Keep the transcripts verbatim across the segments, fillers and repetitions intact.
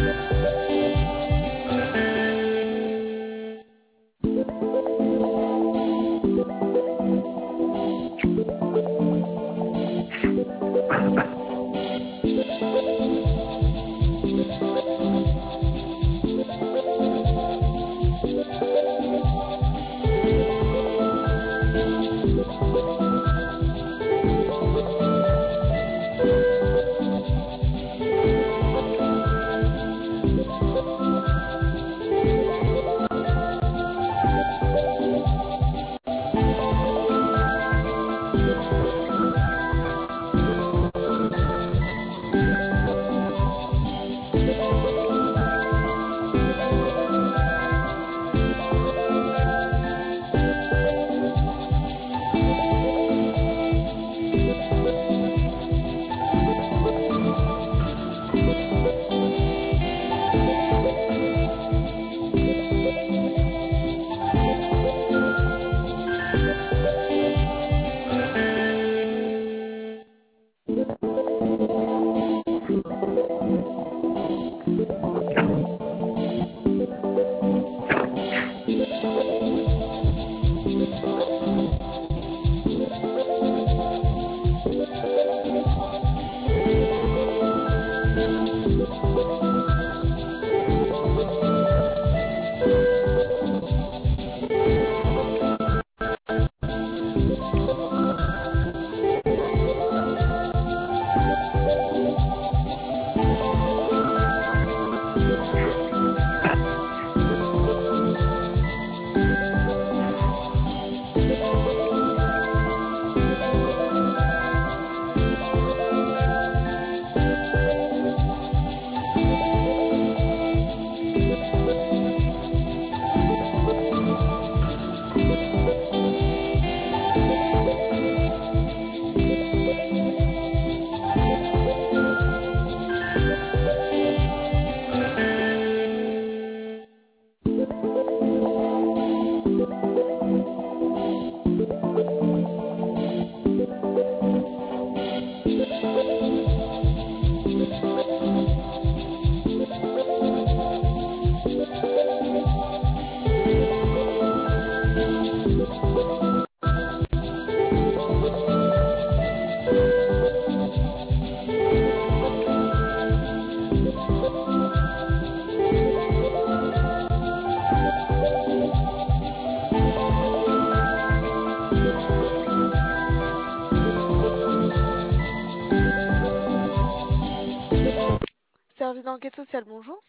Service d'enquête sociale, bonjour.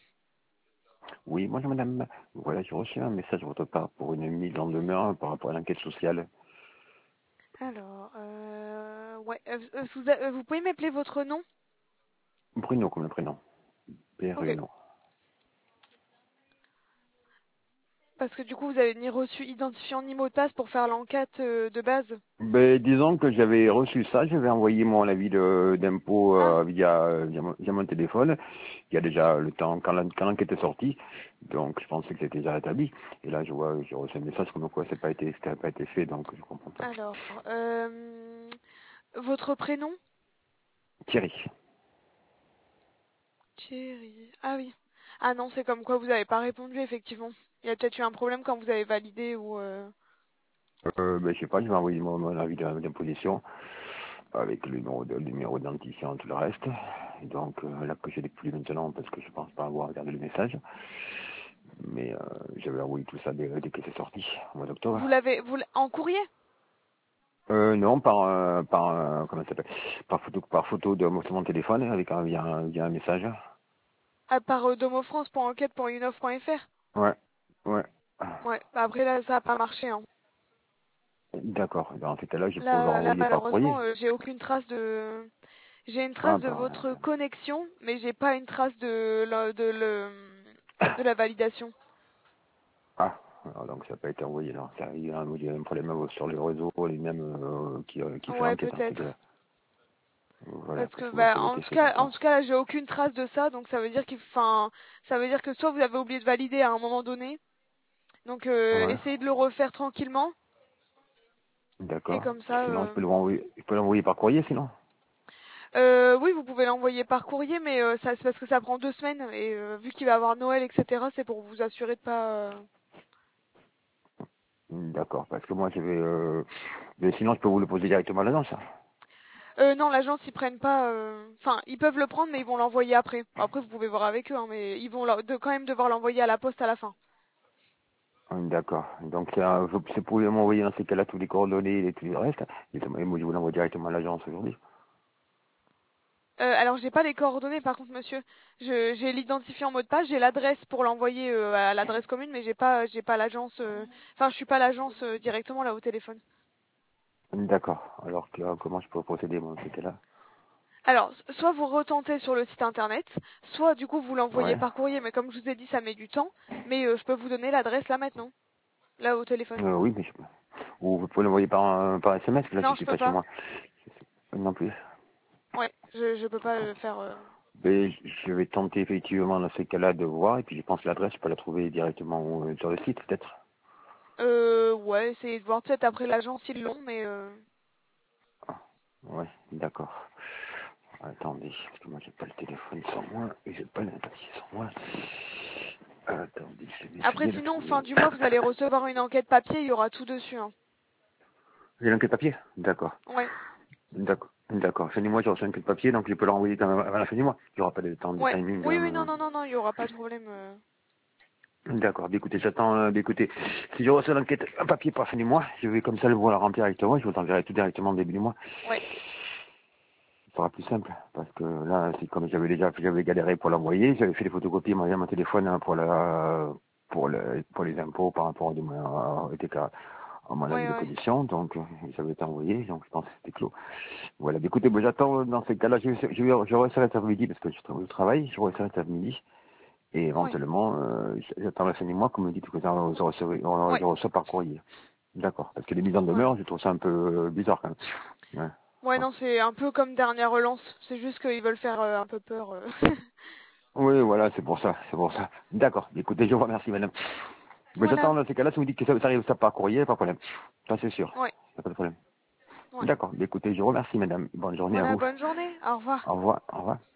Oui, bonjour madame. Voilà, j'ai reçu un message de votre part pour une mise en demeure par rapport à l'enquête sociale. Alors, euh, ouais, euh, vous, a- vous pouvez m'appeler votre nom? Bruno comme le prénom. Ok. Bruno. Parce que du coup, vous avez ni reçu identifiant ni mot de passe pour faire l'enquête euh, de base. Ben, disons que j'avais reçu ça, j'avais envoyé mon avis de- d'impôt Ah, euh, via, via, mon, via mon téléphone, il y a déjà le temps, quand l'en- quand l'enquête est sortie, donc je pensais que c'était déjà rétabli. Et là, je vois, j'ai reçu un message comme quoi ça n'a pas été, ça n'a pas été fait, donc je comprends pas. alors, euh, votre prénom? Thierry. Thierry. Ah oui. Ah non, c'est comme quoi vous n'avez pas répondu, effectivement. Il y a peut-être eu un problème quand vous avez validé ou... euh, Euh, ben, je sais pas, je vais envoyer mon, mon avis de- d'imposition avec le numéro de- le numéro d'identifiant, tout le reste. Et donc euh, là que je l'ai plus maintenant parce que je pense pas avoir regardé le message. Mais euh, j'avais envoyé tout ça dès, dès que c'est sorti, au mois d'octobre. Vous l'avez... vous l'- En courrier? Euh, non, par euh, par euh, comment ça s'appelle par photo par photo de mon sur mon téléphone avec un via, un via un message. À part euh, domofrance point enquête point unof point fr? Ouais, ouais. Ouais, bah après là, ça n'a pas marché, hein. D'accord. Dans ce cas-là, je peux vous le Là, là renvoyer par malheureusement, courrier. euh, j'ai aucune trace de... J'ai une Ah trace de ben. votre connexion, mais j'ai pas une trace de la, de le, de la validation. Ah, alors donc ça n'a pas été envoyé là. Ça, il y a un, il y a un problème euh, sur les réseaux, les mêmes euh, qui, euh, qui fait Ouais, l'enquête dans ces peut-être. cas-là. Voilà, Parce parce que que moi bah ça avait en été tout fait comme cas, ça. en tout cas là, j'ai aucune trace de ça, donc ça veut dire qu'il, enfin, ça veut dire que soit vous avez oublié de valider à un moment donné, donc euh, Ouais, essayez de le refaire tranquillement, et d'accord. comme ça, Sinon je euh, peux le renvoyer, je peux l'envoyer par courrier sinon. Euh, oui, vous pouvez l'envoyer par courrier, mais euh, ça c'est parce que ça prend deux semaines et euh, vu qu'il va y avoir Noël, et cetera, c'est pour vous assurer de pas. euh, D'accord, parce que moi j'avais... Euh... Mais sinon je peux vous le poser directement à l'agence. Ça. Euh, non, l'agence ils prennent pas. euh, Enfin, ils peuvent le prendre, mais ils vont l'envoyer après. Bon, après, vous pouvez voir avec eux, hein, mais ils vont leur- de, quand même devoir l'envoyer à la poste à la fin. D'accord. Donc c'est un- vous vous pouvez m'envoyer dans ces cas-là tous les coordonnées et tout le reste. Et ça, moi je vous l'envoie directement à l'agence aujourd'hui. Euh, alors, j'ai pas les coordonnées, par contre, monsieur. Je, j'ai l'identifiant mot de passe, j'ai l'adresse pour l'envoyer euh, à l'adresse commune, mais j'ai pas, j'ai pas l'agence. euh, Enfin, je suis pas l'agence euh, directement là au téléphone. D'accord. Alors que, euh, comment je peux procéder moi, dans ces cas-là? Alors, s- soit vous retentez sur le site internet, soit du coup vous l'envoyez Ouais. par courrier, mais comme je vous ai dit, ça met du temps. Mais euh, je peux vous donner l'adresse là maintenant, là au téléphone. Euh, oui, mais je peux. Ou vous pouvez l'envoyer par, un- par S M S, là je Non, je suis peux pas chez pas. moi. Non plus. Ouais, je je peux pas le faire. euh. Mais je vais tenter effectivement dans ces cas-là de voir, et puis je pense que l'adresse, je peux la trouver directement euh, sur le site, peut-être. Euh, ouais, essayez de voir peut-être après l'agence ils l'ont, mais euh... Ah, ouais, d'accord. Attendez, parce que moi j'ai pas le téléphone sur moi, et j'ai pas l'adresse sur moi. Attendez, je vais après essayer de sinon trouver. fin du mois vous allez recevoir une enquête papier, il y aura tout dessus. Hein. J'ai l'enquête papier. D'accord. Ouais, D'accord. D'accord. Fin du mois, j'ai reçu une enquête papier, donc je peux la renvoyer quand même à la fin du mois. Il n'y aura pas de temps de ouais, timing. oui, oui, non, euh, non, non, non, il y aura pas de problème. euh. D'accord. Bah, écoutez, j'attends. Euh, bah, écoutez, si je reçois l'enquête un papier par fin du mois, je vais comme ça le voir la remplir directement. Je vous enverrai tout directement au début du mois. Ouais, Ce sera plus simple, parce que là, c'est comme j'avais déjà, j'avais galéré pour l'envoyer, j'avais fait des photocopies, moi, à mon téléphone hein, pour la, pour le, pour les impôts par rapport à, à, à mon avis ouais, de ouais. position, donc euh, ça avait été envoyé, donc je pense que c'était clos. Voilà, bah, écoutez, bah, j'attends euh, dans ces cas-là, je, je, je, je reçois cet après-midi parce que je, tra- je travaille, je reçois cet après-midi, et Ouais, éventuellement, euh, j'attends la fin du mois, comme me dit que je reçois, je ouais, reçois par courrier. D'accord, parce que les mises en ouais. demeure, je trouve ça un peu euh, bizarre quand même. Ouais. Ouais, non, c'est un peu comme dernière relance. C'est juste qu'ils veulent faire euh, un peu peur. euh. Oui, voilà, c'est pour ça, c'est pour ça. D'accord. Écoutez, je vous remercie, madame. Mais Voilà, j'attends dans ces cas-là, si vous dites que ça, ça arrive ça par courrier, pas de problème. Ça, c'est sûr. ouais, Y a pas de problème. ouais. D'accord. Écoutez, je vous remercie, madame. Bonne journée à Voilà, vous. bonne journée. Au revoir. Au revoir. Au revoir.